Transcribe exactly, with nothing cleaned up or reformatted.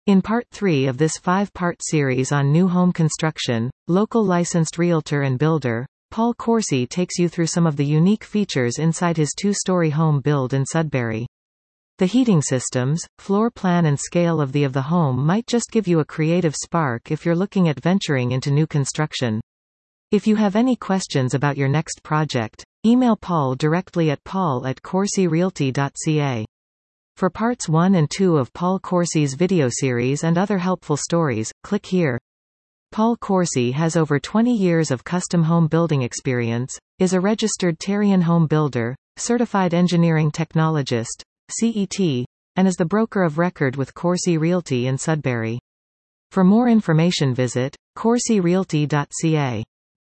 In part three of this five-part series on new home construction, local licensed realtor and builder, Paul Corsi takes you through some of the unique features inside his two-story home build in Sudbury. The heating systems, floor plan and scale of the of the home might just give you a creative spark if you're looking at venturing into new construction. If you have any questions about your next project, email Paul directly at paul at corsi realty dot c a. For parts one and two of Paul Corsi's video series and other helpful stories, click here. Paul Corsi has over twenty years of custom home building experience, is a registered Terrian home builder, certified engineering technologist, C E T, and is the broker of record with Corsi Realty in Sudbury. For more information visit corsi realty dot c a.